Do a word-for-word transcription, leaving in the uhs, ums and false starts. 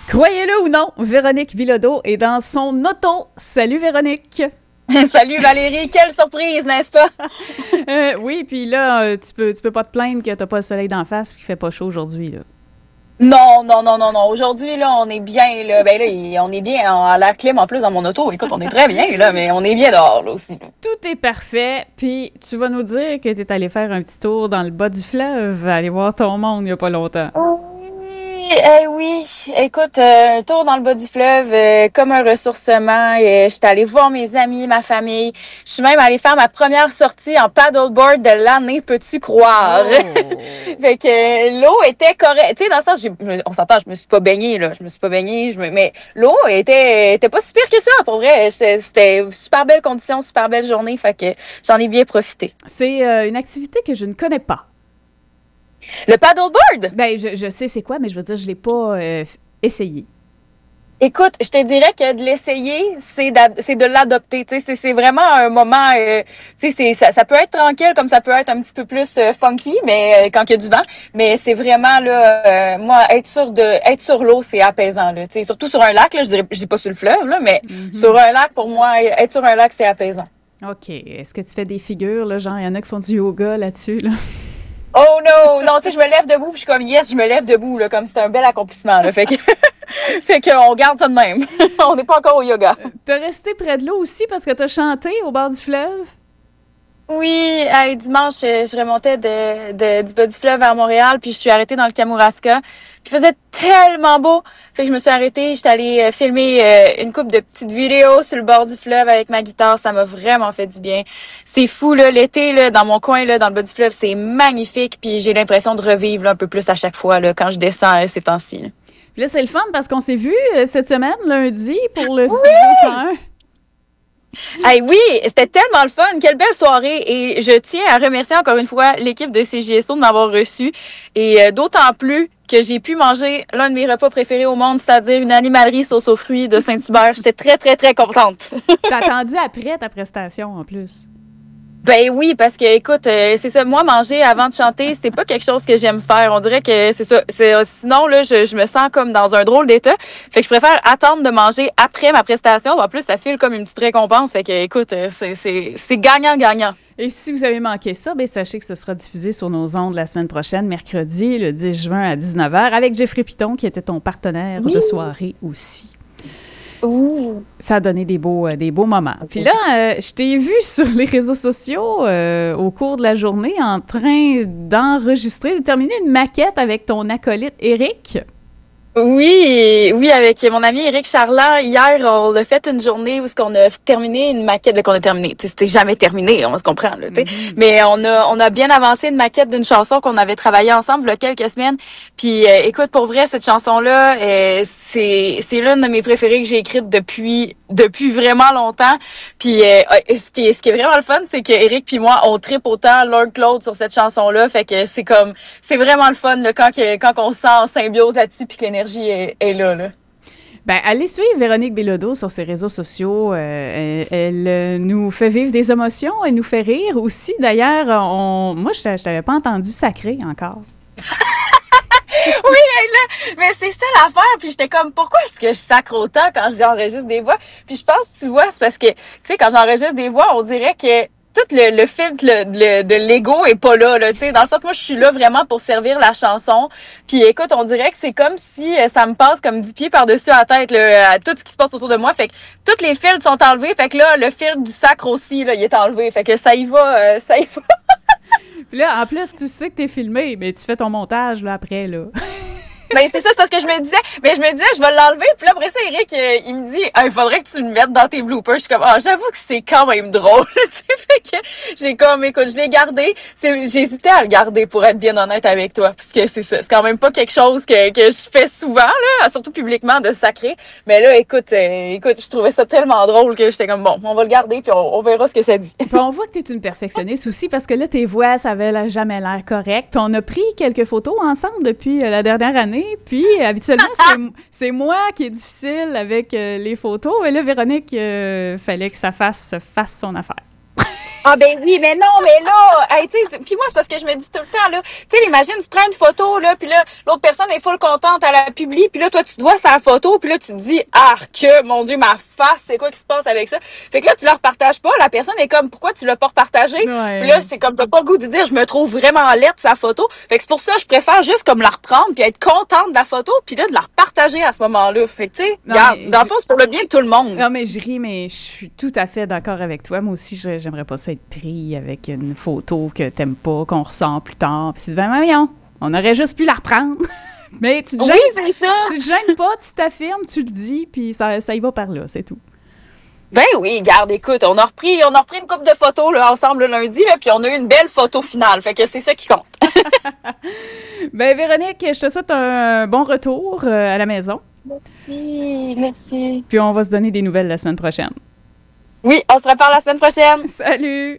Croyez-le ou non, Véronique Bilodeau est dans son auto. Salut Véronique! Salut Valérie, quelle surprise, n'est-ce pas? euh, oui, puis là, euh, tu peux, tu peux pas te plaindre que t'as pas le soleil d'en face et qu'il fait pas chaud aujourd'hui, là. Non, non, non, non, non. Aujourd'hui, là, on est bien, là. Ben là, on est bien à l'air clim en plus dans mon auto. Écoute, on est très bien, là, mais on est bien dehors, là, aussi. Là. Tout est parfait, puis tu vas nous dire que t'es allé faire un petit tour dans le bas du fleuve, aller voir ton monde il y a pas longtemps. Oui, eh oui. Écoute, euh, un tour dans le bas du fleuve, euh, comme un ressourcement. Euh, J'étais allée voir mes amis, ma famille. Je suis même allée faire ma première sortie en paddleboard de l'année, peux-tu croire? Oh. Fait que euh, l'eau était correcte. Tu sais, dans le sens, j'ai, on s'entend, je me suis pas baignée, là. Je me suis pas baignée, je me, mais l'eau était, était pas si pire que ça, pour vrai. C'était super belle condition, super belle journée. Fait que j'en ai bien profité. C'est euh, une activité que je ne connais pas. Le paddleboard? Ben, je, je sais c'est quoi, mais je veux dire, je l'ai pas euh, essayé. Écoute, je te dirais que de l'essayer, c'est c'est de l'adopter. Tu sais, c'est vraiment un moment. Euh, tu sais, ça, ça peut être tranquille, comme ça peut être un petit peu plus euh, funky, mais euh, quand il y a du vent. Mais c'est vraiment là, euh, moi, être sur de, être sur l'eau, c'est apaisant là. Tu sais, surtout sur un lac là, je dirais, je dis pas sur le fleuve là, mais mm-hmm. sur un lac, pour moi, être sur un lac, c'est apaisant. Ok. Est-ce que tu fais des figures là, genre il y en a qui font du yoga là-dessus là? Oh non, non, tu sais, je me lève debout, puis je suis comme yes, je me lève debout là, comme c'est un bel accomplissement là. Fait que, fait qu'on garde ça de même. On n'est pas encore au yoga. T'as resté près de l'eau aussi parce que t'as chanté au bord du fleuve? Oui, hey, dimanche, je remontais de, de, du bas du fleuve vers Montréal, puis je suis arrêtée dans le Kamouraska. Puis il faisait tellement beau, fait que je me suis arrêtée, j'étais allée euh, filmer euh, une couple de petites vidéos sur le bord du fleuve avec ma guitare, ça m'a vraiment fait du bien. C'est fou là, l'été là, dans mon coin là, dans le bas du fleuve, c'est magnifique, puis j'ai l'impression de revivre là, un peu plus à chaque fois là, quand je descends euh, ces temps-ci. Là. Puis là, c'est le fun parce qu'on s'est vu euh, cette semaine, lundi, pour le oui! Studio cent un. Hey, oui, c'était tellement le fun. Quelle belle soirée. Et je tiens à remercier encore une fois l'équipe de C J S O de m'avoir reçu. Et euh, d'autant plus que j'ai pu manger l'un de mes repas préférés au monde, c'est-à-dire une animalerie sauce aux fruits de Saint-Hubert. J'étais très, très, très contente. T'as attendu après ta prestation, en plus. Ben oui, parce que écoute, euh, c'est ça, moi manger avant de chanter, c'est pas quelque chose que j'aime faire. On dirait que c'est ça. C'est, euh, sinon là, je, je me sens comme dans un drôle d'état. Fait que je préfère attendre de manger après ma prestation. En plus, ça file comme une petite récompense. Fait que écoute, c'est c'est c'est gagnant gagnant. Et si vous avez manqué ça, ben sachez que ce sera diffusé sur nos ondes la semaine prochaine, mercredi, le dix juin à dix-neuf heures, avec Jeffrey Piton qui était ton partenaire oui. de soirée aussi. Ouh. Ça a donné des beaux, euh, des beaux moments. Okay. Puis là, euh, je t'ai vu sur les réseaux sociaux euh, au cours de la journée en train d'enregistrer, de terminer une maquette avec ton acolyte Éric. Oui, oui, avec mon ami Éric Charland, hier, on a fait une journée où on a terminé une maquette, qu'on a terminé. C'était jamais terminé, on se comprend, là, mm-hmm. Mais on a, on a bien avancé une maquette d'une chanson qu'on avait travaillé ensemble il y a quelques semaines. Puis, euh, écoute, pour vrai, cette chanson-là, euh, c'est, c'est l'une de mes préférées que j'ai écrite depuis, depuis vraiment longtemps. Puis, euh, ce qui est, ce qui est vraiment le fun, c'est que Éric puis moi, on tripe autant Lord Claude sur cette chanson-là. Fait que c'est comme, c'est vraiment le fun, là, quand, que, quand on se sent en symbiose là-dessus puis que l'énergie Est, est là, là. Ben, allez suivre Véronique Bilodeau sur ses réseaux sociaux. Euh, elle, elle nous fait vivre des émotions, elle nous fait rire aussi. D'ailleurs, on, moi, je ne t'avais pas entendu sacrer encore. Oui, là, mais c'est ça l'affaire. Puis j'étais comme, pourquoi est-ce que je sacre autant quand j'enregistre des voix? Puis je pense, tu vois, c'est parce que, tu sais, quand j'enregistre des voix, on dirait que tout le, le filtre le, de l'ego est pas là, là, tu sais, dans le sens, moi, je suis là vraiment pour servir la chanson. Puis écoute, on dirait que c'est comme si euh, ça me passe comme dix pieds par-dessus la tête, là, à tout ce qui se passe autour de moi. Fait que tous les filtres sont enlevés. Fait que là, le filtre du sacre aussi, là, il est enlevé. Fait que ça y va, euh, ça y va. Puis là, en plus, tu sais que t'es filmé, mais tu fais ton montage, là, après, là. Ben c'est ça, c'est ce que je me disais. Mais je me disais, je vais l'enlever. Puis là, après ça, Éric, euh, il me dit, il faudrait que tu le mettes dans tes bloopers. Je suis comme, ah, j'avoue que c'est quand même drôle. Fait que j'ai comme, écoute, je l'ai gardé. C'est, j'hésitais à le garder pour être bien honnête avec toi. Parce que c'est ça, c'est quand même pas quelque chose que, que je fais souvent, là, surtout publiquement, de sacrer. Mais là, écoute, euh, écoute, je trouvais ça tellement drôle que j'étais comme, bon, on va le garder puis on, on verra ce que ça dit. Puis on voit que t'es une perfectionniste aussi parce que là, tes voix, ça avait jamais l'air correct. Puis on a pris quelques photos ensemble depuis la dernière année. Puis, habituellement, c'est, c'est moi qui est difficile avec euh, les photos. Et là, Véronique, il euh, fallait que ça fasse, fasse son affaire. Ah ben oui, mais non, mais là, hey, tu sais, puis moi c'est parce que je me dis tout le temps là, tu sais, imagine tu prends une photo là, puis là l'autre personne est full contente, elle la publie, puis là toi tu te vois sa photo, puis là tu te dis ah que mon Dieu ma face, c'est quoi qui se passe avec ça. Fait que là tu la repartages pas, la personne est comme pourquoi tu l'as pas repartagé. Ouais. Puis là c'est comme t'as pas le goût de dire je me trouve vraiment laide sa photo. Fait que c'est pour ça que je préfère juste comme la reprendre puis être contente de la photo, puis là de la repartager à ce moment-là. Fait que tu sais, regarde, dans le fond c'est pour le bien de tout le monde. Non mais je ris, mais je suis tout à fait d'accord avec toi. Moi aussi j'aimerais pas ça être pris avec une photo que t'aimes pas, qu'on ressent plus tard. Puis c'est ben voyons, on aurait juste pu la reprendre. Mais tu te gênes, oui, c'est ça. Tu te gênes pas, tu t'affirmes, tu le dis, puis ça, ça y va par là, c'est tout. Ben oui, garde, écoute, on a repris, on a repris une couple de photos là, ensemble le lundi, là, puis on a eu une belle photo finale. Fait que c'est ça qui compte. Ben Véronique, je te souhaite un bon retour à la maison. Merci, merci. Puis on va se donner des nouvelles la semaine prochaine. Oui, on se reparle la semaine prochaine. Salut!